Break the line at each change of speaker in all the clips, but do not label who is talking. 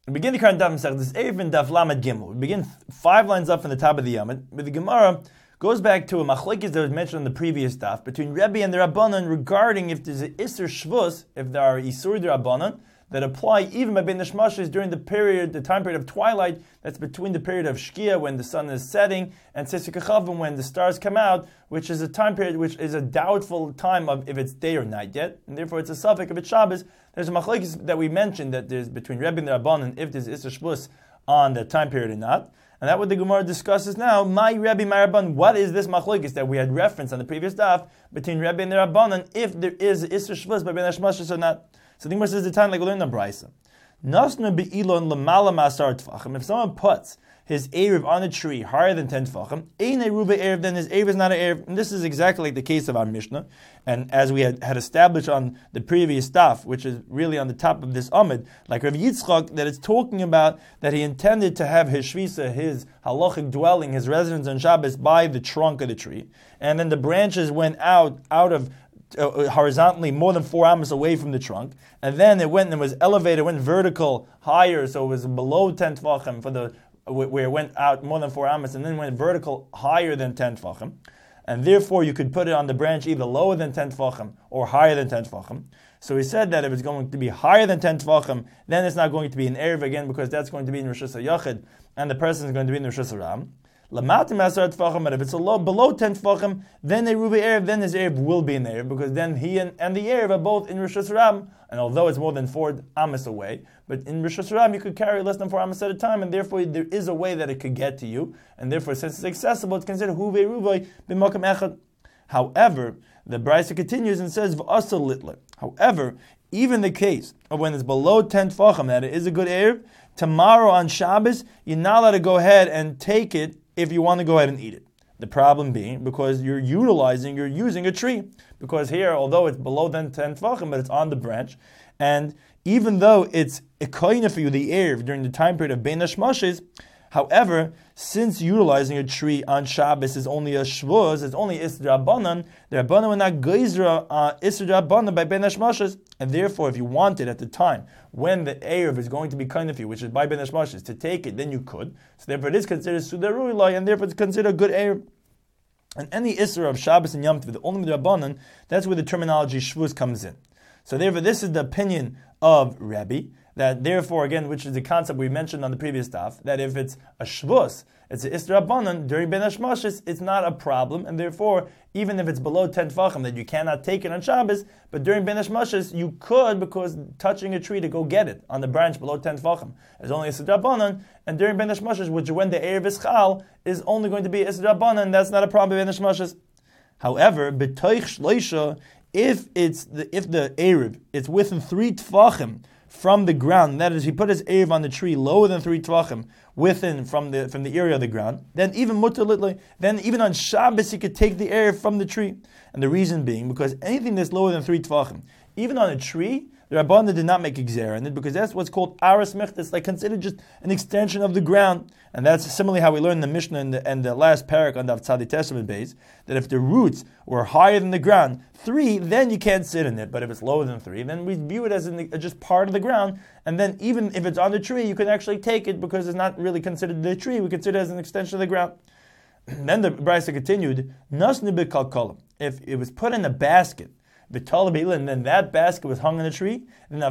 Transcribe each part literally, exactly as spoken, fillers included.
We begin the current daf Masechtas Eruvin daf Lamed Gimel. We begin five lines up from the top of the Yamid, but the Gemara goes back to a machlokes that was mentioned on the previous daf between Rebbe and the Rabbanan regarding if there's an Isser Shvus, if there are Isur de Rabbanan that apply even by Ben Nishmashes during the period, the time period of twilight, that's between the period of Shkia when the sun is setting and Sisik Chavim when the stars come out, which is a time period which is a doubtful time of if it's day or night yet, and therefore it's a suffix if it's Shabbos. There's a machlokes that we mentioned that there's between Rebbe and the Rabbanan if there's Isser Shvus on the time period or not. And that's what the Gemara discusses now. My Rebbe, my Rabban. What is this machlokes that we had referenced on the previous daf between Rebbe and the Rabbanan if there is Isser Shvus by Ben Nishmashes or not? So the Gemara says the time like we learned on Brisa. Nasna be'ilon l'mala masar tfachim. If someone puts his erev on a tree higher than ten tfachim, ein eruva erev, then his erev is not an erev. And this is exactly like the case of our Mishnah. And as we had, had established on the previous daf, which is really on the top of this Amid, like Rav Yitzchak, that it's talking about that he intended to have his shvisa, his halachic dwelling, his residence on Shabbos by the trunk of the tree. And then the branches went out, out of Uh, horizontally more than four amos away from the trunk, and then it went and was elevated, went vertical higher, so it was below ten tefachim for the where it went out more than four amos, and then went vertical higher than ten tefachim, and therefore you could put it on the branch either lower than ten tefachim or higher than ten tefachim. So he said that if it's going to be higher than ten tefachim, then it's not going to be an erev again because that's going to be in Rosh Hashanah, and the person is going to be in Rosh Hashanah. But if it's a low, below ten tefachim, then a ruba erev, then his erev will be in the erev, because then he and, and the erev are both in Rosh Hashanah, and although it's more than four amos away, but in Rosh Hashanah you could carry less than four amos at a time, and therefore there is a way that it could get to you, and therefore since it's accessible, it's considered huve ruva b'makam echad. However, the Brisa continues and says v'asal litla. However, even the case of when it's below ten tefachim, that it is a good erev, tomorrow on Shabbos, you're not allowed to go ahead and take it if you want to go ahead and eat it. The problem being because you're utilizing, you're using a tree. Because here, although it's below ten tefachim, but it's on the branch, and even though it's a koina for you, the erev, during the time period of Bein Hashmashes, however, since utilizing a tree on Shabbos is only a shvuz, it's only Isser Rabbanan, the Rabbanan will not geizra uh, Isser Rabbanan by Bein Hashmashes, and therefore if you wanted at the time, when the erev is going to be kind of you, which is by Ben Hashmashes, to take it, then you could. So therefore it is considered Sudarui Lai, and therefore it's considered a good erev. And any Isser of Shabbos and Yom Tov, the only Rabbanan, that's where the terminology Shvuz comes in. So therefore this is the opinion of Rebbe, that therefore, again, which is the concept we mentioned on the previous stuff, that if it's a Shvuz, it's an Isser Rabbanan, during Ben Hashmashes, it's not a problem, and therefore, even if it's below ten tefachim, that you cannot take it on Shabbos, but during Ben Hashmashes, you could, because touching a tree to go get it on the branch below ten tefachim is only Isser Rabbanan, and during Ben Hashmashes, which when the erev is chal, is only going to be Isser Rabbanan, that's not a problem in Ben Hashmashes. However, b'toich shleisha, if it's the if the erev it's within three tefachim from the ground, that is, he put his erev on the tree lower than three tvachim, within from the from the area of the ground, then even mutar litli, then even on Shabbos he could take the erev from the tree. And the reason being because anything that's lower than three tvachim, even on a tree, the Rabbanan did not make a gzera in it, because that's what's called aras mechtes, like considered just an extension of the ground. And that's similarly how we learned in the Mishnah and the, and the last parak on the Tzadi Testament base, that if the roots were higher than the ground, three, then you can't sit in it. But if it's lower than three, then we view it as an, just part of the ground. And then even if it's on the tree, you can actually take it because it's not really considered the tree. We consider it as an extension of the ground. Then the Brisa continued, Nasni b'kalkolim. If it was put in a basket, and then that basket was hung on a tree, then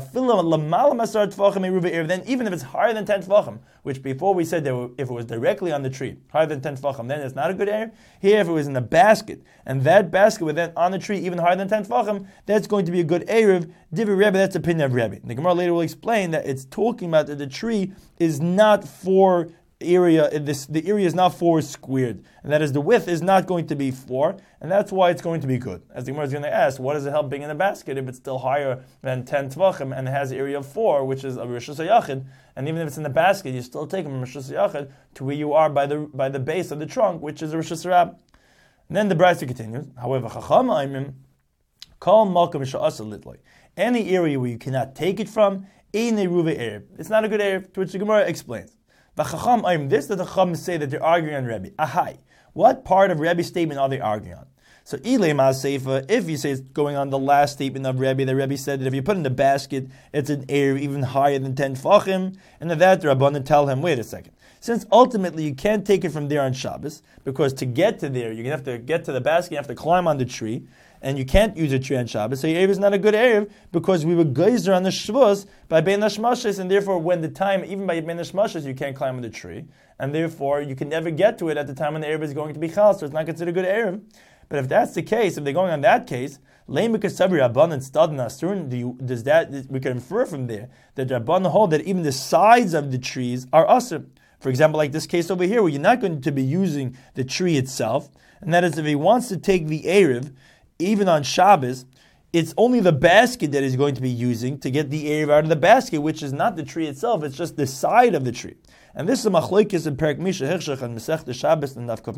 even if it's higher than ten tefachim, which before we said that if it was directly on the tree, higher than ten tefachim, then it's not a good erev. Here, if it was in a basket, and that basket was then on the tree, even higher than ten tefachim, that's going to be a good erev. Divi Rebbe, that's the opinion of Rebbe. The Gemara later will explain that it's talking about that the tree is not for area, this the area is not four squared, and that is the width is not going to be four, and that's why it's going to be good. As the Gemara is going to ask, what does it help being in a basket if it's still higher than ten tvachim and it has an area of four, which is a Rosh Hashanah, and even if it's in the basket, you still take from Rosh Hashanah to where you are by the by the base of the trunk, which is a Rosh Hashanah. And then the Brisa continues. However, Chacham Aimim Kol Malkam Sha'asa Litloi. Any area where you cannot take it from, Ein Ruve Erev. It's not a good Erev, to which the Gemara explains. V'chacham aim, this that the Chacham say that they're arguing on Rebbe. Ahai, what part of Rebbe's statement are they arguing on? So Ilay Ma'aseifa, if you say it's going on the last statement of Rebbe, the Rebbe said that if you put in the basket, it's an erev even higher than ten tfachim, and at that the Rabbanan tell him, wait a second. Since ultimately you can't take it from there on Shabbos, because to get to there, you're going to have to get to the basket, you have to climb on the tree, and you can't use a tree on Shabbos, so your erev is not a good erev, because we were geyser on the Shavuos by Bein Hashmashos, and therefore when the time, even by Bein Hashmashos, you can't climb on the tree, and therefore you can never get to it at the time when the erev is going to be chal, so it's not considered a good erev. But if that's the case, if they're going on that case, does that we can infer from there that Rabbanan hold that even the sides of the trees are asur. For example, like this case over here, where you're not going to be using the tree itself, and that is if he wants to take the erev, even on Shabbos, it's only the basket that he's going to be using to get the erev out of the basket, which is not the tree itself, it's just the side of the tree. And this is a machlokes in Perek Misha Hirshach and Masechta Shabbos and Kuf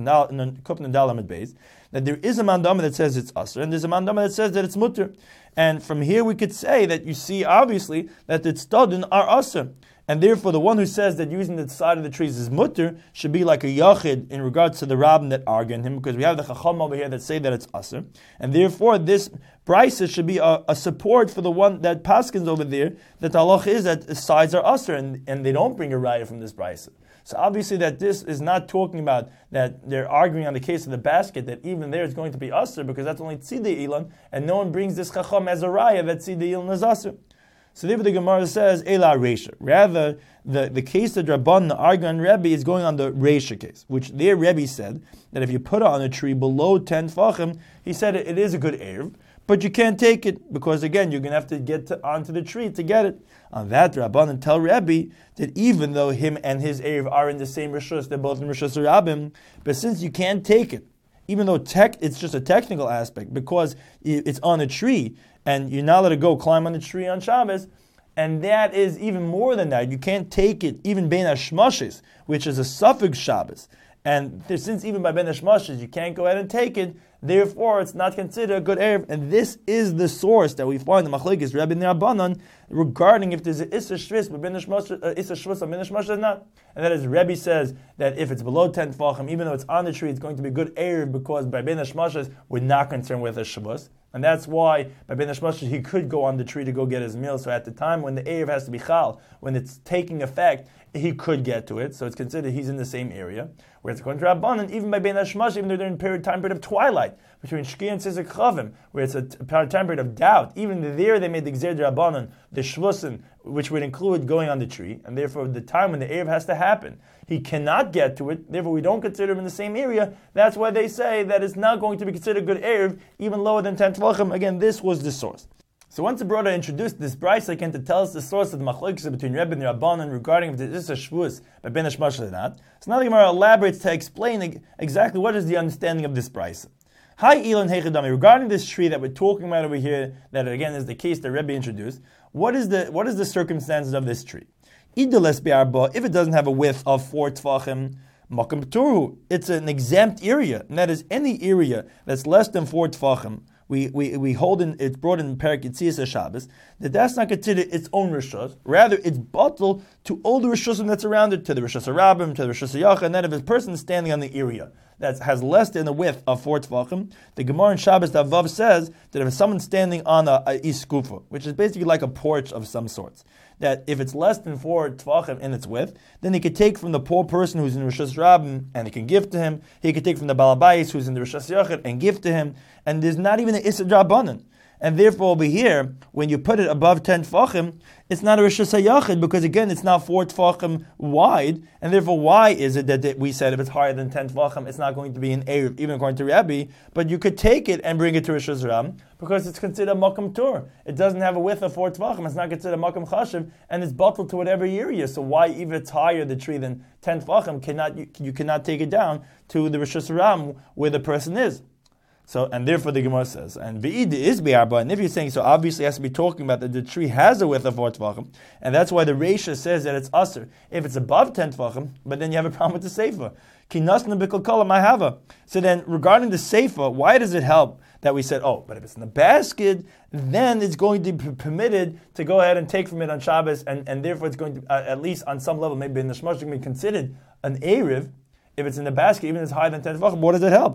Nadal Amud Beis, that there is a mandama that says it's asur, and there's a mandama that says that it's mutter. And from here we could say that you see obviously that the tzadin are asur. And therefore, the one who says that using the side of the trees is mutter should be like a yachid in regards to the rabbin that argue on him, because we have the chacham over here that say that it's asur. And therefore, this brisa should be a, a support for the one that paskins over there, that the halach is that the sides are asur, and, and they don't bring a raya from this brisa. So obviously that this is not talking about that they're arguing on the case of the basket, that even there it's going to be asur, because that's only tzidei ilan, and no one brings this chacham as a raya that tzidei ilan is asur. So therefore the Gemara says, Ela Reisha. Rather, the, the case that Rabban argue on Rebbe is going on the Reisha case, which their Rebbe said that if you put it on a tree below ten tfachim, he said it, it is a good erev, but you can't take it, because again, you're going to have to get to, onto the tree to get it. On that, Rabban tell Rebbe that even though him and his erev are in the same Rishus, they're both in Rishus Rabbim, but since you can't take it, even though tech, it's just a technical aspect, because it's on a tree, and you're not allowed to go climb on the tree on Shabbos, and that is even more than that. You can't take it even Bein Hashmashos, which is a suffix Shabbos. And there, since even by Bein Hashmashos you can't go ahead and take it, therefore it's not considered a good erev. And this is the source that we find in the Machlekes Rebbe and Rabbanan regarding if there's an Issa Shvis, but Bein Hashmashos, uh, Issa Shvis or Bein Hashmashos not. And that is, Rebbe says that if it's below ten tfachim, even though it's on the tree, it's going to be good erev, because by Bein Hashmashos we're not concerned with a Shabbos. And that's why by Bein Hashmashos he could go on the tree to go get his meal. So at the time when the erev has to be chal, when it's taking effect, he could get to it. So it's considered he's in the same area. Whereas according to Rabbanan, even by Bein Hashmashos, even though they're in period, time period of twilight, between Shkia and Sizik Chavim, where it's a t- time period of doubt, even there they made the Gzer Rabbanan, the Shvusin, which would include going on the tree, and therefore the time when the erev has to happen, he cannot get to it, therefore we don't consider him in the same area. That's why they say that it's not going to be considered good erev, even lower than ten tvachim. Again, this was the source. So once the brother introduced this brisa again to tell us the source of the machlokes between Rebbe and Rabbanan regarding if this is a shvus by Bein Hashmashos or not, so now the Gemara elaborates to explain exactly what is the understanding of this brisa. Hi Elon Heichadami, regarding this tree that we're talking about over here, that again is the case that Rebbe introduced, what is the what is the circumstances of this tree? If it doesn't have a width of four tfachim, makam p'turuhu, it's an exempt area, and that is any area that's less than four tfachim. We, we we hold in, it's brought in Perek Yitzias Shabbos, that that's not considered its own rishus. Rather, it's bottled to all the rishusim that's around it, to the rishus Rabbim, to the rishus Yacha, and then if a person is standing on the area that has less than the width of four tefachim, the Gemara in Shabbos Davav says that if someone's standing on a, a iskufa, which is basically like a porch of some sorts, that if it's less than four tefachim in its width, then he could take from the poor person who's in Rishus Rabbim and he can give to him. He could take from the Balabais who's in the Rishus Yachid and give to him. And there's not even an Issa Drabanan. And therefore over here, when you put it above ten tefachim, it's not a Rishus HaYachid, because again, it's not four tefachim wide, and therefore why is it that we said if it's higher than ten tefachim, it's not going to be an Erev, even according to Rabbi, but you could take it and bring it to Rishus Ram, because it's considered a Makam Tur. It doesn't have a width of four tefachim, it's not considered a Makam Chashiv, and it's bottled to whatever area, so why even if it's higher the tree than ten tefachim, cannot, you, you cannot take it down to the Rishus Ram where the person is. So, and therefore the Gemara says, and v'id is bi'arba, and if you're saying so, obviously it has to be talking about that the tree has a width of four tefachim, and that's why the Reisha says that it's asur if it's above ten tefachim, but then you have a problem with the Seifa. Kinasna b'kol kol ma'hava. So then, regarding the Seifa, why does it help that we said, oh, but if it's in the basket, then it's going to be permitted to go ahead and take from it on Shabbos, and, and therefore it's going to, uh, at least on some level, maybe in the Shmosh, be considered an Erev. If it's in the basket, even if it's higher than ten tefachim, what does it help?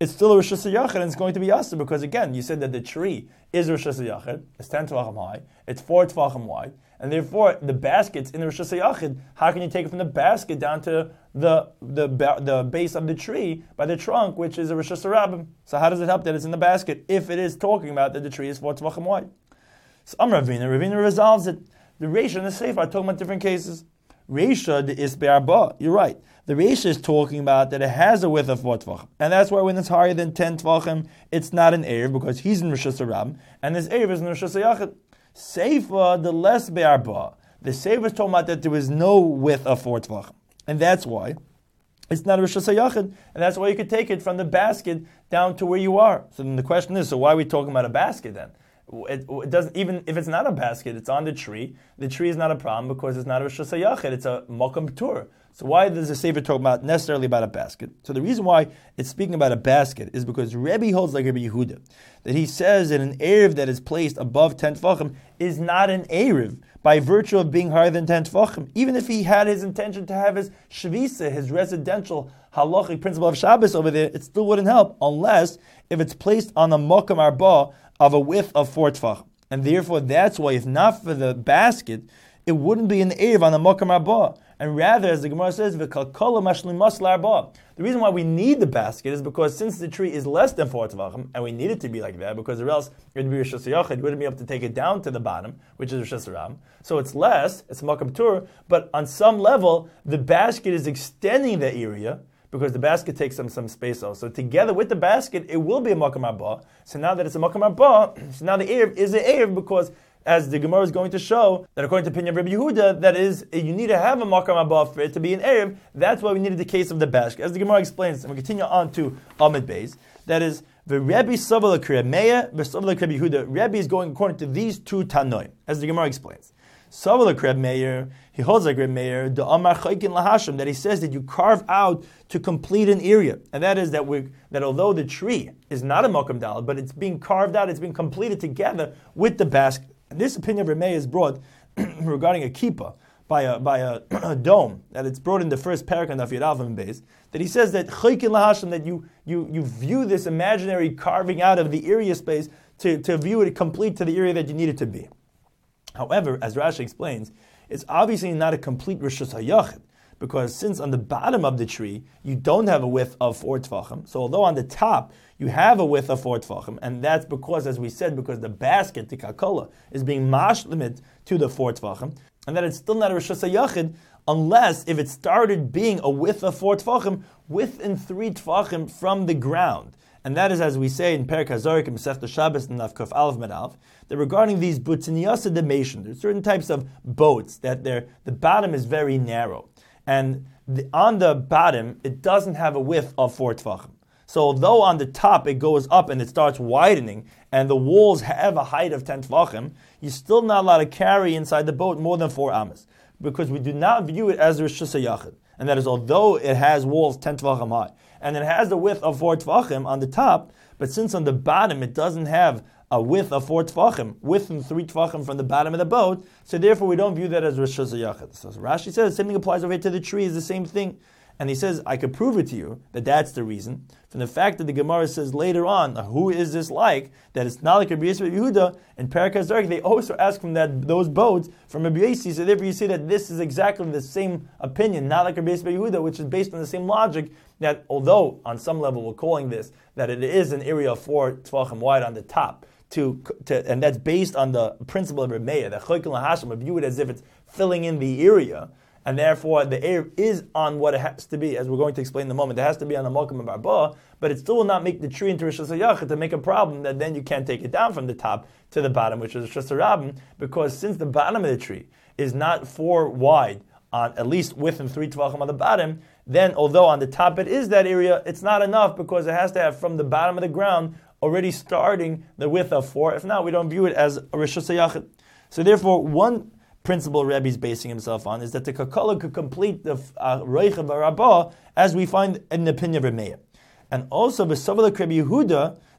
it's still a Rosh Hashanah and it's going to be Yasser because, again, you said that the tree is Rosh Hashanah, it's ten Tvachim high, it's four Tvachim wide, and therefore the basket's in the Rosh Hashanah. How can you take it from the basket down to the the the base of the tree by the trunk, which is a Rosh Hashanah? So how does it help that it's in the basket if it is talking about that the tree is four Tvachim wide? So Am Ravina, Ravina resolves it. The Reisha and the Sefer are talking about different cases. Reisha the is be'arba. You're right. The Reisha is talking about that it has a width of four tvachim, and that's why when it's higher than ten tvachim, it's not an erev because he's in Rosh Hashanah, and this erev is in Rosh Hashanah. Sefer the less be'arba. The Sefer is talking about that there was no width of four tvachim, and that's why it's not a Rosh Hashanah, and that's why you could take it from the basket down to where you are. So then the question is, so why are we talking about a basket then? It, it doesn't, even if it's not a basket, it's on the tree. The tree is not a problem because it's not a Rosh Hashanah, it's a Mokum Tur. So why does the Sefer talk about necessarily about a basket? So the reason why it's speaking about a basket is because Rebbe holds like Rebbe Yehuda, that he says that an erev that is placed above ten tefachim is not an erev by virtue of being higher than ten tefachim. Even if he had his intention to have his shvisa, his residential halachic principle of Shabbos over there, it still wouldn't help unless if it's placed on a mokam arba of a width of four tefachim. And therefore that's why if not for the basket, it wouldn't be an erev on a mokam arba. And rather, as the Gemara says, v'kalkola mashlim masla arba. The reason why we need the basket is because since the tree is less than four tefachim, and we need it to be like that, because or else it would be Rosh Hashanah, you wouldn't be able to take it down to the bottom, which is Rosh Hashanah. So it's less, it's Makam Tur, but on some level, the basket is extending the area, because the basket takes some, some space out. So together with the basket, it will be a Makam Arba. So now that it's a Makam Arba, so now the Erev is an Erev because as the Gemara is going to show, that according to the opinion of Rabbi Yehuda, that is, you need to have a Makam Arba for it to be an Erev. That's why we needed the case of the basket. As the Gemara explains, and we continue on to Amid Beis, that is, the Rebbe Savala Kriyah Meya, the Savala Kriyah Yehuda. Rebbe is going according to these two Tanoim, as the Gemara explains. Savala Kriyah Meir, he holds like Reb Meir, the Amar Chaykin Lahashim, that he says that you carve out to complete an area, and that is that we that although the tree is not a Makam Dal, but it's being carved out, it's being completed together with the basket. And this opinion of Reb Meir is brought regarding a kippah by a by a, a dome, that it's brought in the first parak on Daf Yud Aleph base, that he says that Chaykin Lahashim, that you you you view this imaginary carving out of the area space to, to view it complete to the area that you need it to be. However, as Rashi explains, it's obviously not a complete Rosh Hashanah, because since on the bottom of the tree you don't have a width of four tefachim, so although on the top you have a width of four tefachim, and that's because, as we said, because the basket, the kakola, is being mashlimit to the four tefachim, and that it's still not a Rosh Hashanah unless if it started being a width of four tefachim within three tefachim from the ground. And that is, as we say in Perek HaZorik and Masechta Shabbos and Naf Kuf Aleph Med Aleph, that regarding these butiniyasa demation, there's certain types of boats that they're, the bottom is very narrow, and the, on the bottom it doesn't have a width of four tefachim. So although on the top it goes up and it starts widening, and the walls have a height of ten tefachim, you're still not allowed to carry inside the boat more than four amas, because we do not view it as a Rosh Hashanah. And that is, although it has walls ten tefachim high, and it has the width of four tefachim on the top, but since on the bottom it doesn't have a width of four tefachim, within three tefachim from the bottom of the boat, so therefore we don't view that as Rosh Hashanah. So Rashi says the same thing applies over here to the tree, is the same thing. And he says, I could prove it to you that that's the reason, from the fact that the Gemara says later on, who is this like, that it's not like Rabbi Yisrael Yehuda, in Perek HaZorik, they also ask from that those boats from Rabbi Yisrael, so therefore you see that this is exactly the same opinion, not like Rabbi Yisrael Yehuda, which is based on the same logic, that although on some level we're calling this, that it is an area of four tefachim wide on the top, to, to and that's based on the principle of Reb Meir, that Chaykin Lahashim, view it as if it's filling in the area, and therefore the Erev is on what it has to be, as we're going to explain in a moment. It has to be on the Malkim of Arba, but it still will not make the tree into Rosh Hashanah to make a problem that then you can't take it down from the top to the bottom, which is Rosh Hashanah, because since the bottom of the tree is not four wide, on at least within three tefachim on the bottom, then although on the top it is that area, it's not enough because it has to have from the bottom of the ground already starting the width of four. If not, we don't view it as a Rosh Hashanah. So therefore, one principle Rebbe is basing himself on is that the kakala could complete the Reicha uh, Barabah, as we find in the opinion of Rebbe Meir. And also, B'Savala Rabbi Yehuda,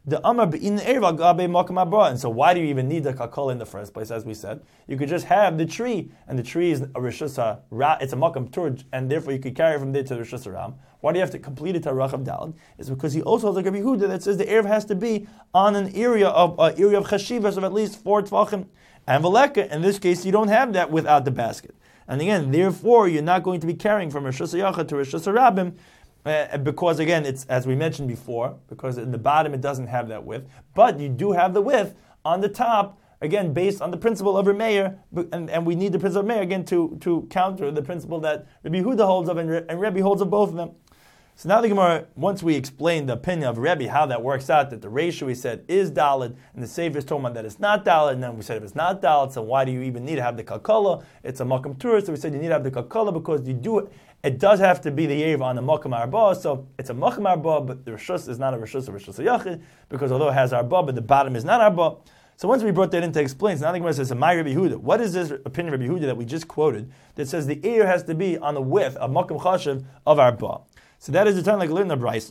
The Amar be'in erev gabe makam haba. And so why do you even need the kalkala in the first place? As we said, you could just have the tree, and the tree is a rishus ra. It's a makam turj, and therefore you could carry it from there to the rishus ram. Why do you have to complete it to Rachav Dalad? It's because he also has like Rabbi Yehuda that says the erev has to be on an area of uh, area of chashivas of at least four tvachim. And veleka, in this case, you don't have that without the basket. And again, therefore, you're not going to be carrying from rishus yachad to rishus rabim. Uh, because again, it's as we mentioned before, because in the bottom it doesn't have that width, but you do have the width on the top, again, based on the principle of Rameir, and, and we need the principle of Rameir again to, to counter the principle that Rabbi Yehuda holds of and, and Rebbe holds of both of them. So now the Gemara, once we explained the opinion of Rebbe, how that works out, that the ratio we said is Daled, and the Sefer is talking about that it's not Daled, and then we said if it's not Daled, so why do you even need to have the Kalkala? It's a Makam Turah, so we said you need to have the Kalkala because you do it. It does have to be the Yev on the Makam Arba, so it's a Makam Arba, but the Rishus is not a Rishus of Rishus Yachid, because although it has Arba, but the bottom is not Arba. So once we brought that in to explain, so now the Gemara says, "My Rabbi Yehuda, what is this opinion of Rabbi Yehuda that we just quoted that says the ear has to be on the width of Makam Chashiv of Arba?" So that is the time like learning the Brisa.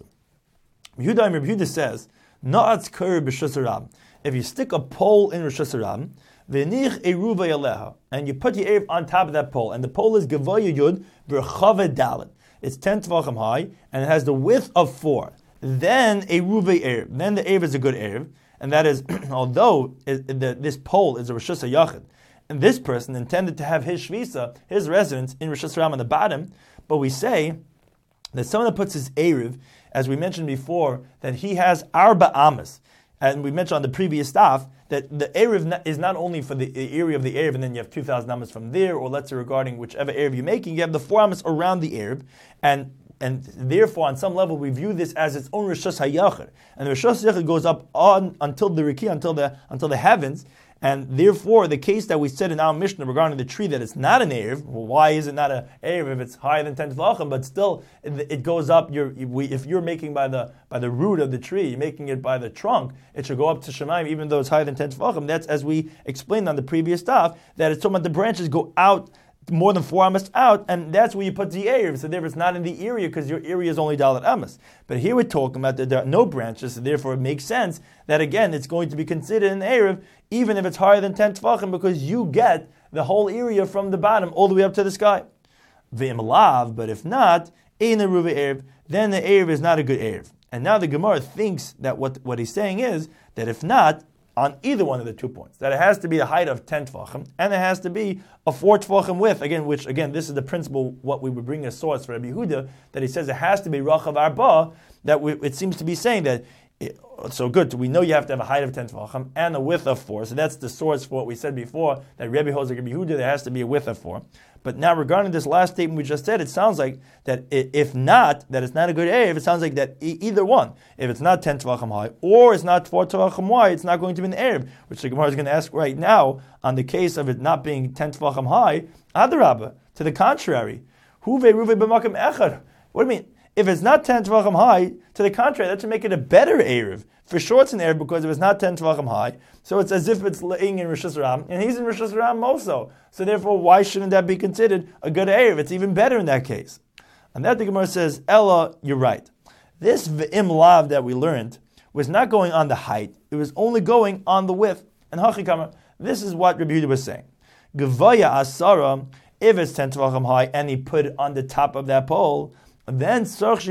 Yehuda and Rabbi Yehuda says, "Na'atz kur b'Rishus Harab." If you stick a pole in Rishus Harab, v'nich eruva yaleha, and you put the erev on top of that pole, and the pole is gavoya yud v'rchava dalet. It's ten tvachim high, and it has the width of four. Then eruva erev. Then the erev is a good erev, and that is, although it, the, this pole is a Rishus HaYachid, and this person intended to have his shvisa, his residence in Rishus Harab on the bottom, but we say that someone that puts his erev, as we mentioned before, that he has arba amas. And we mentioned on the previous staff that the Erev is not only for the area of the Erev, and then you have two thousand amas from there, or let's say regarding whichever Erev you're making, you have the four amas around the Erev, and and therefore on some level we view this as its own Rishus HaYachid. And the Rishus HaYachid goes up on until the Riki, until the until the heavens, and therefore the case that we said in our Mishnah regarding the tree that it's not an Erev, well, why is it not an Erev if it's higher than ten Tvachim, but still it, it goes up, you're, if you're making by the by the root of the tree, you're making it by the trunk, it should go up to Shemaim even though it's higher than ten Tvachim. That's as we explained on the previous stuff, that it's talking about the branches go out more than four amas out, and that's where you put the Erev. So therefore it's not in the area because your area is only dalet amas. But here we're talking about that there are no branches, so therefore it makes sense that again it's going to be considered an Erev even if it's higher than ten Tvachim because you get the whole area from the bottom all the way up to the sky. V'im lav, but if not, ein eruva Erev, then the Erev is not a good Erev. And now the Gemara thinks that what, what he's saying is that if not, on either one of the two points, that it has to be a height of ten tvachim, and it has to be a four tvachim width, again, which, again, this is the principle, what we would bring as source for Rabbi Yehuda, that he says it has to be Rachav Arba, that we, it seems to be saying that, it, so good, we know you have to have a height of ten tvachim, and a width of four, so that's the source for what we said before, that Rabbi holds like Rabbi Yehuda, there has to be a width of four. But now regarding this last statement we just said, it sounds like that if not, that it's not a good Erev, it sounds like that e- either one, if it's not ten Tvachim high, or it's not four Tvachim wide, it's not going to be an Erev, which the Gemara is going to ask right now, on the case of it not being ten Tvachim high, Adarabba, to the contrary, Huve Ruve B'makam Echad. What do you mean? If it's not ten Tvachim high, to the contrary, that should make it a better Erev. For sure it's an Erev, because if it's not ten Tvachim high, so it's as if it's laying in Rishus Harab, and he's in Rishus Harab also. So therefore, why shouldn't that be considered a good Erev? It's even better in that case. And that the Gemara says, Ella, you're right. This V'im Lav that we learned was not going on the height, it was only going on the width. And Hachikama, this is what Rabbi Yehuda was saying. Gevaya Asara, if it's ten Tvachim high, and he put it on the top of that pole, then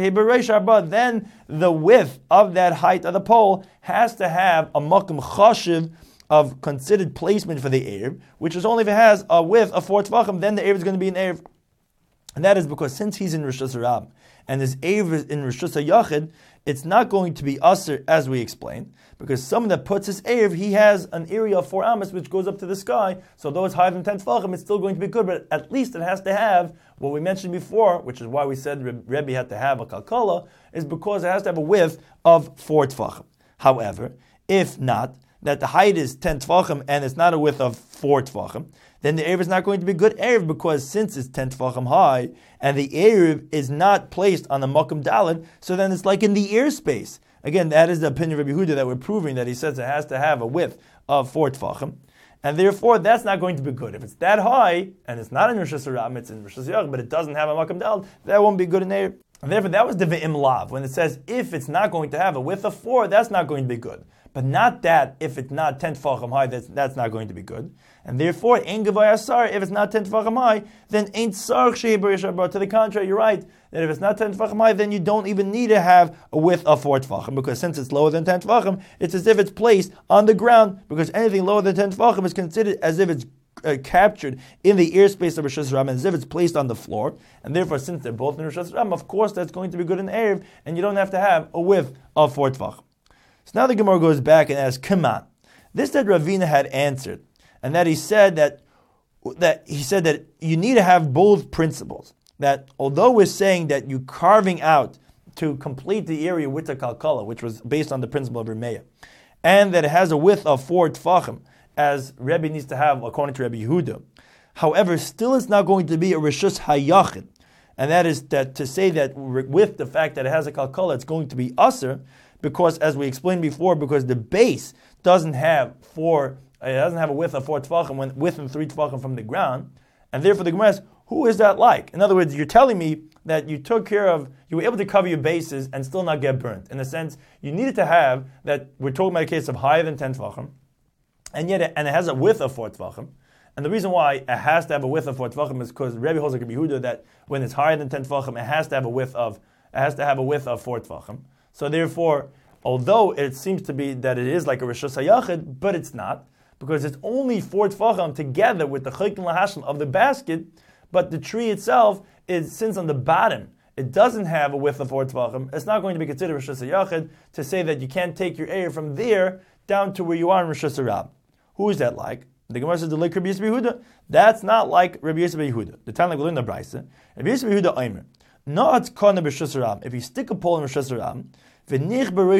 then the width of that height of the pole has to have a makam chashiv of considered placement for the Erev, which is only if it has a width of four tvachim, then the Erev is going to be an Erev. And that is because since he's in Rishus Harab and his Erev is in Rishus HaYachid, it's not going to be Aser as we explained, because someone that puts his Erev, he has an area of four amas which goes up to the sky, so though it's higher than ten tvachim, it's still going to be good, but at least it has to have what we mentioned before, which is why we said Rebbe had to have a kalkala, is because it has to have a width of four tvachim. However, if not, that the height is ten tvachim and it's not a width of four tvachim, then the Erev is not going to be good Erev, because since it's ten tvachim high and the Erev is not placed on the Makam Daled, so then it's like in the airspace. Again, that is the opinion of Rabbi Yehuda that we're proving, that he says it has to have a width of four tvachim, and therefore that's not going to be good. If it's that high and it's not in Rishus Harab, it's in Rishus Yachid, but it doesn't have a Makam Daled, that won't be good in Erev. And therefore, that was the ve'im lav. When it says if it's not going to have a width of four, that's not going to be good. But not that if it's not ten tefachim high, that's, that's not going to be good. And therefore, ein gavai asar, if it's not ten tefachim high, then ain't sarch shei b'rish haba. To the contrary, you're right, that if it's not ten tefachim high, then you don't even need to have a width of four tefachim, because since it's lower than ten tefachim, it's as if it's placed on the ground, because anything lower than ten tefachim is considered as if it's uh, captured in the airspace of Rosh Hashanah, as if it's placed on the floor. And therefore, since they're both in Rosh Hashanah, of course that's going to be good in Erev, and you don't have to have a width of four tefachim. So now the Gemara goes back and asks, come on. This that Ravina had answered, and that he said that that he said that you need to have both principles. That although we're saying that you carving out to complete the area with the kalkala, which was based on the principle of Remeah, and that it has a width of four tfachim, as Rebbe needs to have according to Rebbe Yehuda. However, still it's not going to be a reshus hayachid, and that is that to say that with the fact that it has a kalkala, it's going to be aser. Because, as we explained before, because the base doesn't have four, it doesn't have a width of four tefachim, when within three tefachim from the ground, and therefore the Gemara asks, who is that like? In other words, you're telling me that you took care of, you were able to cover your bases and still not get burnt. In the sense, you needed to have that. We're talking about a case of higher than ten tefachim, and yet, it, and it has a width of four tefachim. And the reason why it has to have a width of four tefachim is because Rebbe holds like Rebbe Yehuda that when it's higher than ten tefachim, it has to have a width of it has to have a width of four tefachim. So therefore, although it seems to be that it is like a reshus hayachid, but it's not, because it's only four tefachim together with the chaykin lahashim of the basket, but the tree itself is, since on the bottom it doesn't have a width of four tefachim, it's not going to be considered reshus hayachid to say that you can't take your area from there down to where you are in reshus harab. Who is that like? The Gemara says the like Rabbi Yisrael Yehuda. That's not like Rabbi Yisrael Yehuda. The time like we learned the Brisa. Rabbi Yisrael Yehuda Omer. Not kana b'reshus harab. If you stick a pole in reshus harab, and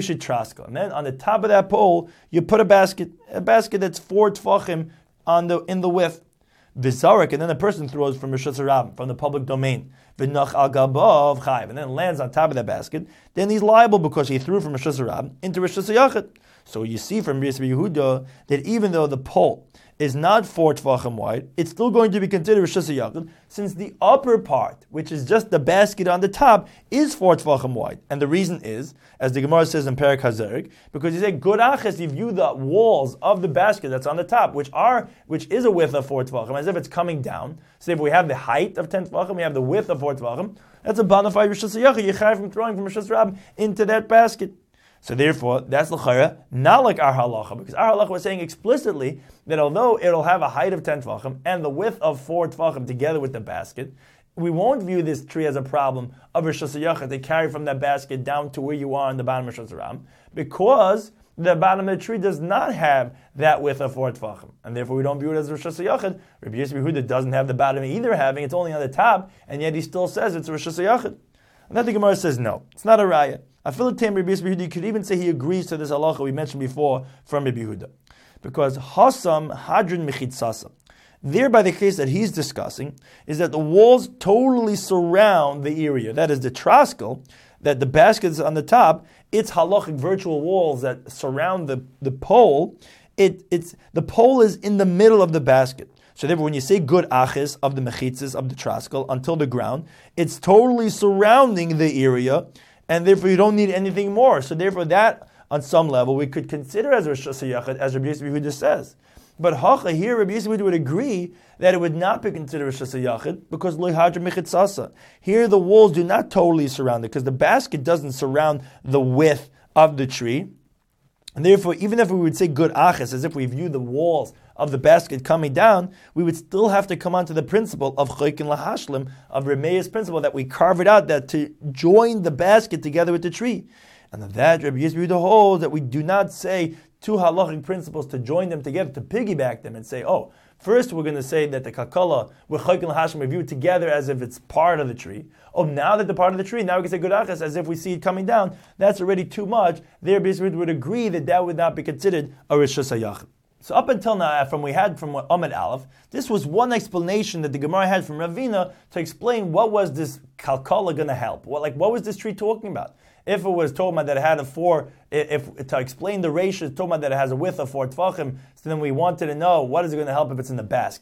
then on the top of that pole, you put a basket, a basket that's four tefachim on the in the width. V'zarek, and then the person throws from Rishus Harab, from the public domain. V'nach al gabav chayv, and then lands on top of that basket. Then he's liable because he threw from Rishus Harab into Rishus Hayachid. So you see from Rabbi Yehuda that even though the pole is not four tefachim wide, it's still going to be considered Rishus Hayachid, since the upper part, which is just the basket on the top, is four tefachim wide. And the reason is, as the Gemara says in Perek Hazarik, because he said, good achas, you view the walls of the basket that's on the top, which are which is a width of four tefachim, as if it's coming down. So if we have the height of ten tefachim, we have the width of four tefachim, that's a bona fide Rishus Hayachid. You're chayav from throwing from Rishus Harab into that basket. So therefore, that's l'chayra, not like our halacha, because our halacha was saying explicitly that although it'll have a height of ten tefachim and the width of four tefachim together with the basket, we won't view this tree as a problem of Rishus Hayachid to carry from that basket down to where you are on the bottom of Rishus Harab, because the bottom of the tree does not have that width of four tefachim, and therefore we don't view it as Rishus Hayachid. Rabbi Yisrael Yehuda doesn't have the bottom either having; it's only on the top, and yet he still says it's Rishus Hayachid. And then the Gemara says no, it's not a raya. I feel it. Rabbi Yisrael Yehuda, you could even say he agrees to this halacha we mentioned before from Rabbi Yehuda, because Hasam Hadrin Mechitzasa. Thereby the case that he's discussing is that the walls totally surround the area. That is the traskel, that the basket is on the top. It's halachic virtual walls that surround the, the pole. It, it's the pole is in the middle of the basket. So therefore, when you say good achis of the mechitzas of the traskel until the ground, it's totally surrounding the area, and therefore you don't need anything more. So therefore, that on some level we could consider as Rishus Hayachid, as Rabbi Yisrael Yehuda says. But Hacha here, Rabbi Yisrael Yehuda would agree that it would not be considered Rishus Hayachid because Lo Hadra Mechitzasa. Here the walls do not totally surround it because the basket doesn't surround the width of the tree. And therefore, even if we would say good achis, as if we view the walls of the basket coming down, we would still have to come onto the principle of chaykin lahashlim, of Remeah's principle, that we carve it out, that to join the basket together with the tree. And of that, Rabbi Yisrael Yehuda holds that we do not say two halachic principles to join them together, to piggyback them and say, oh, first we're going to say that the kakala with chaykin lahashlim review together as if it's part of the tree. Oh, now that the part of the tree, now we can say good achas as if we see it coming down. That's already too much. There, Yisrael would agree that that would not be considered a Rishus Hayachid. So up until now, from we had from Amud Aleph, this was one explanation that the Gemara had from Ravina to explain what was this kalkala going to help. What like what was this tree talking about? If it was talking about that it had a four, if, if to explain the ratio, talking about that it has a width of four tefachim, so then we wanted to know what is it going to help if it's in the basket.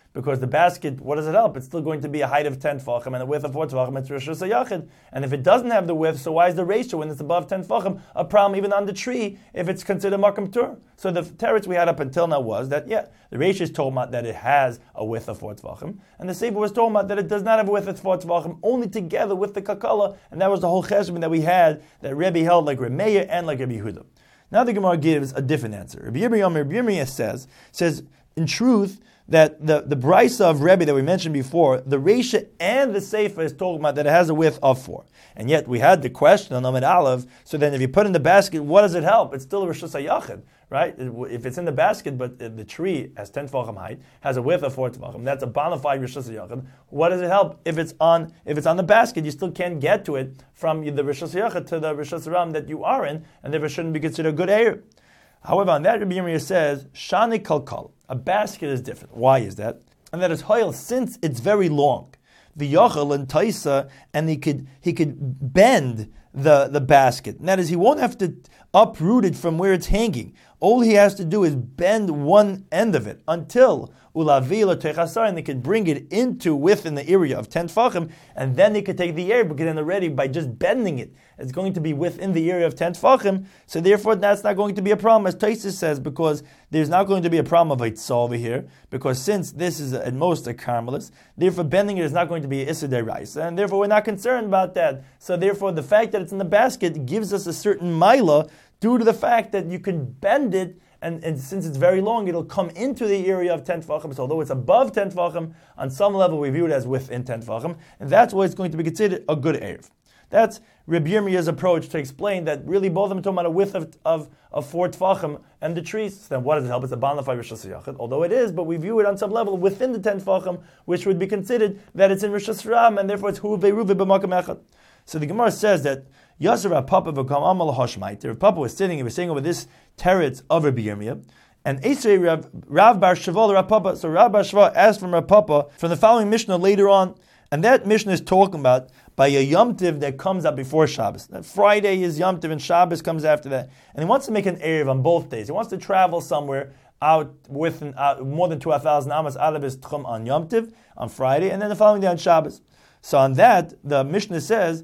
Because the basket, what does it help? It's still going to be a height of ten tefachim and a width of four tefachim. It's Rosh Hashanah. And if it doesn't have the width, so why is the ratio when it's above ten tefachim a problem even on the tree if it's considered Makam Tur? So the teretz we had up until now was that, yeah, the ratio is told about that it has a width of four tefachim, and the Sefer was told about that it does not have a width of four tefachim, only together with the kakala, and that was the whole cheshbon that we had, that Rebbe held like Reb Meir and like Rebbe Yehuda. Now the Gemara gives a different answer. Rabbi Yirmiyah, Rabbi Yirmiyah says, says, in truth, that the, the brisa of Rebbe that we mentioned before, the Reisha and the Sefer is talking about that it has a width of four. And yet we had the question on Amid Aleph, so then if you put in the basket, what does it help? It's still a Rosh Hashanah, right? If it's in the basket, but the tree has ten tefachim height, has a width of four tefachim, that's a bona fide Rosh Hashanah. What does it help? If it's on if it's on the basket, you still can't get to it from the Rosh Hashanah to the Rosh Hashanah that you are in, and therefore shouldn't be considered a good Eir. However, on that, Rabbi Yirmiyah says, Shani Kalkal, a basket is different. Why is that? And that is Hoyle, since it's very long, the Yachal and Taisa, and he could he could bend the, the basket. And that is, he won't have to uproot it from where it's hanging. All he has to do is bend one end of it until Ulavila Techasar, and they could bring it into within the area of ten tefachim, and then they could take the air, because then already by just bending it, it's going to be within the area of ten tefachim. So therefore, that's not going to be a problem, as Taisus says, because there's not going to be a problem of Eitzah over here, because since this is at most a Carmelis, therefore bending it is not going to be Issa Deraisa, and therefore we're not concerned about that. So therefore, the fact that it's in the basket gives us a certain Maila due to the fact that you can bend it. And, and since it's very long, it'll come into the area of ten tefachim. So although it's above ten tefachim, on some level we view it as within ten tefachim, and that's why it's going to be considered a good erev. That's Rabbi Yirmiyah's approach to explain that really both of them are talking about a width of, of, of four tefachim and the trees. So then what does it help? It's a bona fide Rosh Hashanah, although it is, but we view it on some level within the ten tefachim, which would be considered that it's in Rosh Hashanah, and therefore it's hu ve'ruve b'makam echad. So the Gemara says that Yasser Rav Papa v'kam amal hashmait. Rav Papa was sitting, he was saying over this teretz of Rabbi Yirmiyah, and Esrei Rav, Rav Bar Shava Rav Papa. So Rav Bar Shava asked from Rav Papa from the following Mishnah later on, and that Mishnah is talking about by a Yom Tiv that comes up before Shabbos. That Friday is Yom Tiv and Shabbos comes after that, and he wants to make an erev on both days. He wants to travel somewhere out with an, out, more than two thousand amas out of his tchum on Yom Tiv on Friday, and then the following day on Shabbos. So on that, the Mishnah says,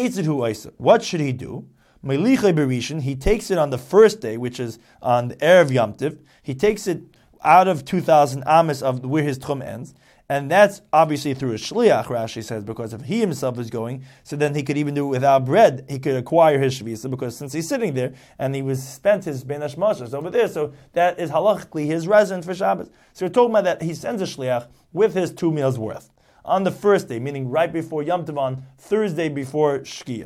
what should he do? He takes it on the first day, which is on the Erev Yom Tiv. He takes it out of two thousand amas of where his tchum ends. And that's obviously through a shliach, Rashi says, because if he himself is going, so then he could even do it without bread. He could acquire his shvisa, because since he's sitting there, and he was spent his ben hashmashas over there, so that is halachically his residence for Shabbos. So we're talking about that he sends a shliach with his two meals worth on the first day, meaning right before Yom Tov, on Thursday before Shkia.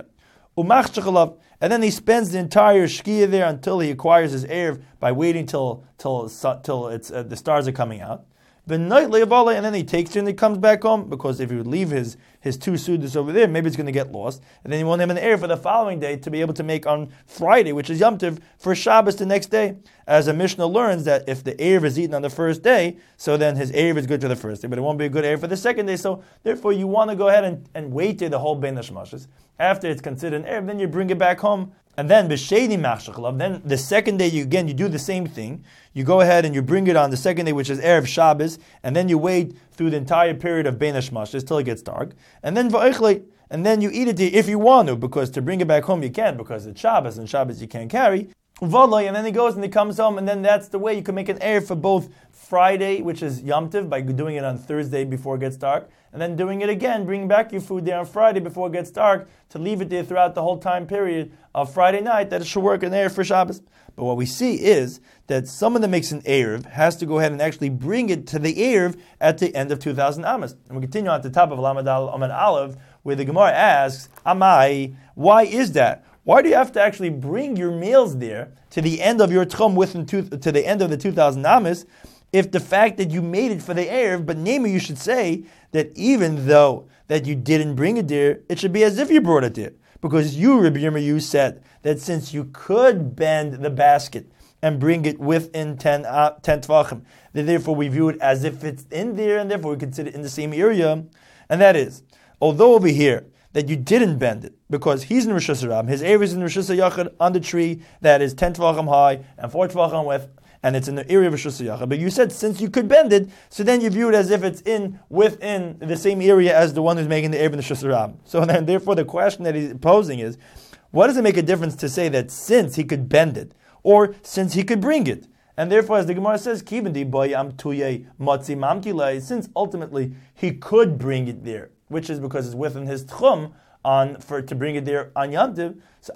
And then he spends the entire Shkia there until he acquires his Erev by waiting till till till it's uh, the stars are coming out. And then he takes it and he comes back home, because if he would leave his, his two sudas over there, maybe it's going to get lost. And then he won't have an Erev for the following day to be able to make on Friday, which is Yom Tov, for Shabbos the next day. As a Mishnah learns that if the Erev is eaten on the first day, so then his Erev is good for the first day, but it won't be a good Erev for the second day. So therefore you want to go ahead and, and wait till the whole Ben Hashmashas. After it's considered an Erev, then you bring it back home. And then b'sheni machshachlav. Then the second day, you again you do the same thing. You go ahead and you bring it on the second day, which is erev Shabbos, and then you wait through the entire period of bein hashmashas till it gets dark, and then va'ichlei, and then you eat it if you want to, because to bring it back home you can't, because it's Shabbos, and Shabbos you can't carry. And then he goes and he comes home, and then that's the way you can make an erev for both Friday, which is Yom Tov, by doing it on Thursday before it gets dark, and then doing it again, bringing back your food there on Friday before it gets dark, to leave it there throughout the whole time period of Friday night, that it should work an erev for Shabbos. But what we see is that someone that makes an erev has to go ahead and actually bring it to the erev at the end of two thousand amas. And we continue on at the top of Lamed Aleph, where the Gemara asks, Amai, why is that? Why do you have to actually bring your meals there to the end of your tchum within two, to the end of the two thousand amas, if the fact that you made it for the erev, but namely you should say that even though that you didn't bring it there, it should be as if you brought it there. Because you, Rabbi Yirmiyah, you said that since you could bend the basket and bring it within ten, uh, ten tvachim, that therefore we view it as if it's in there, and therefore we consider it in the same area. And that is, although over here, that you didn't bend it, because he's in Rosh Hashanah, his erev is in Rosh Hashanah on the tree that is ten tvachim high and four tvachim width, and it's in the area of a Shusayach. But you said since you could bend it, so then you view it as if it's in within the same area as the one who's making the Erev in the Shusarab. So then, therefore, the question that he's posing is, what does it make a difference to say that since he could bend it, or since he could bring it? And therefore, as the Gemara says, since ultimately he could bring it there, which is because it's within his tchum on for to bring it there on Yom Tov. So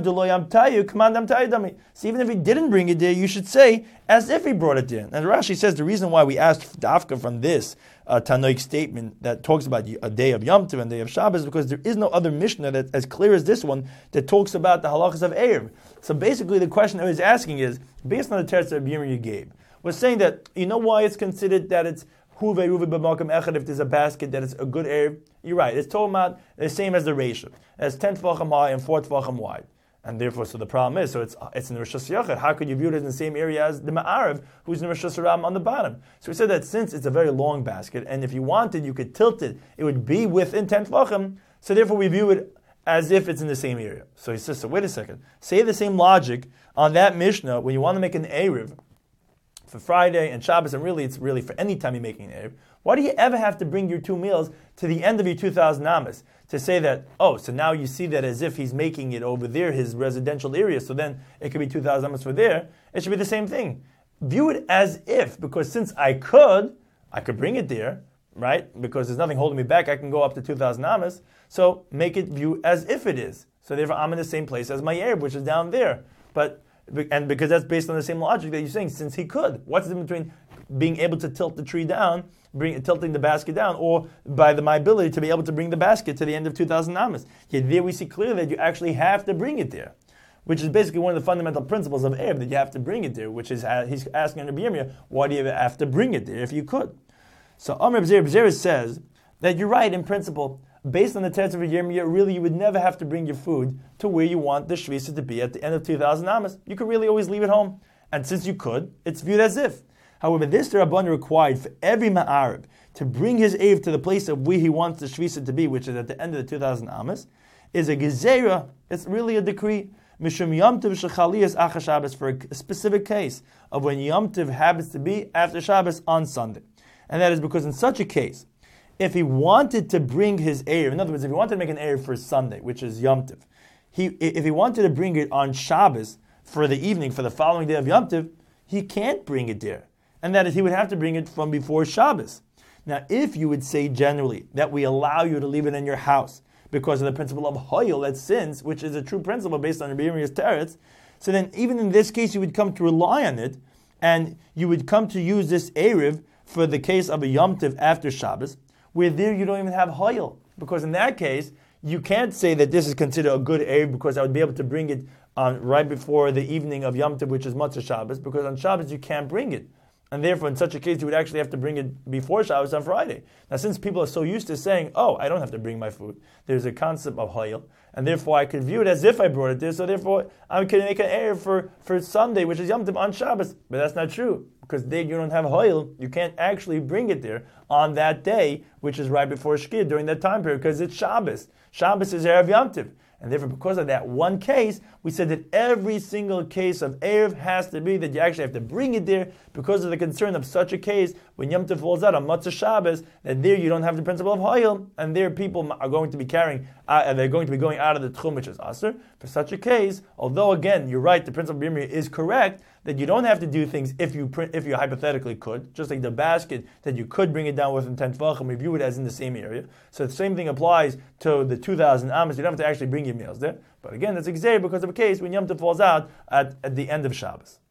So even if he didn't bring it there, you should say as if he brought it there. And Rashi says the reason why we asked Dafka from this uh, Tanoic statement that talks about a day of Yom Tov and a day of Shabbos is because there is no other Mishnah that as clear as this one that talks about the halachas of Erev. So basically, the question I was asking is based on the teretz that Yirmiyah you gave, was saying that you know why it's considered that it's Huve Ruve b'Malkam Echad if there's a basket that it's a good Erev. You're right. It's talking about the same as the Reisha. It's ten tefachim high and four tefachim wide. And therefore, so the problem is, so it's it's in the Rosh Hashanah. How could you view it in the same area as the Ma'arav, who's in the Rosh Hashanah on the bottom? So we said that since it's a very long basket, and if you wanted, you could tilt it, it would be within ten tefachim. So therefore, we view it as if it's in the same area. So he says, so wait a second. Say the same logic on that Mishnah when you want to make an Erev for Friday and Shabbos, and really it's really for any time you're making an Erev. Why do you ever have to bring your two meals to the end of your two thousand amas to say that, oh, so now you see that as if he's making it over there, his residential area, so then it could be two thousand amas for there. It should be the same thing. View it as if, because since I could, I could bring it there, right? Because there's nothing holding me back, I can go up to two thousand amas, so make it view as if it is. So therefore I'm in the same place as my Erev, which is down there. But and because that's based on the same logic that you're saying, since he could. What's the difference between being able to tilt the tree down, bring, tilting the basket down, or by the, my ability to be able to bring the basket to the end of two thousand amas? Yet there we see clearly that you actually have to bring it there, which is basically one of the fundamental principles of Erev, that you have to bring it there, which is, uh, he's asking Rabbi Yirmiyah, why do you have to bring it there if you could? So Amr B'Zera says that you're right in principle. Based on the text of Yirmiyah, really you would never have to bring your food to where you want the shvisa to be at the end of two thousand amas. You could really always leave it home. And since you could, it's viewed as if. However, this the Rabban required for every Ma'arib to bring his Erev to the place of where he wants the shvisa to be, which is at the end of the two thousand amas, is a gezerah. It's really a decree. Mishum Yom Tov shechaliyas acha Shabbos, for a specific case of when Yom Tov happens to be after Shabbos on Sunday. And that is because in such a case, if he wanted to bring his Erev, in other words, if he wanted to make an Erev for Sunday, which is Yom Tov, he, if he wanted to bring it on Shabbos for the evening, for the following day of Yom Tov, he can't bring it there. And that is, he would have to bring it from before Shabbos. Now, if you would say generally that we allow you to leave it in your house because of the principle of Hoyel, that sins, which is a true principle based on Rabbi Yirmiyah's teretz, so then even in this case you would come to rely on it, and you would come to use this Erev for the case of a Yom Tov after Shabbos, where there you don't even have Hoyel. Because in that case, you can't say that this is considered a good Erev because I would be able to bring it on right before the evening of Yom Tov, which is Matzah Shabbos, because on Shabbos you can't bring it. And therefore, in such a case, you would actually have to bring it before Shabbos on Friday. Now, since people are so used to saying, oh, I don't have to bring my food, there's a concept of Hoyel, and therefore I could view it as if I brought it there, so therefore I can make an Erev for, for Sunday, which is Yom Tov, on Shabbos. But that's not true, because there you don't have Hoyel. You can't actually bring it there on that day, which is right before Shkia, during that time period, because it's Shabbos. Shabbos is Erev Yom Tov. And therefore, because of that one case, we said that every single case of Erev has to be that you actually have to bring it there because of the concern of such a case when Yom Tov falls out on Matzah Shabbos, that there you don't have the principle of Hoyel, and there people are going to be carrying, uh, they're going to be going out of the Tchum, which is Aser. For such a case, although again, you're right, the principle of Yirmiyah is correct, that you don't have to do things if you if you hypothetically could, just like the basket that you could bring it down within ten tefachim, we view it as in the same area. So the same thing applies to the two thousand amas. You don't have to actually bring your meals there. But again, that's exactly because of a case when Yom Tov falls out at, at the end of Shabbos.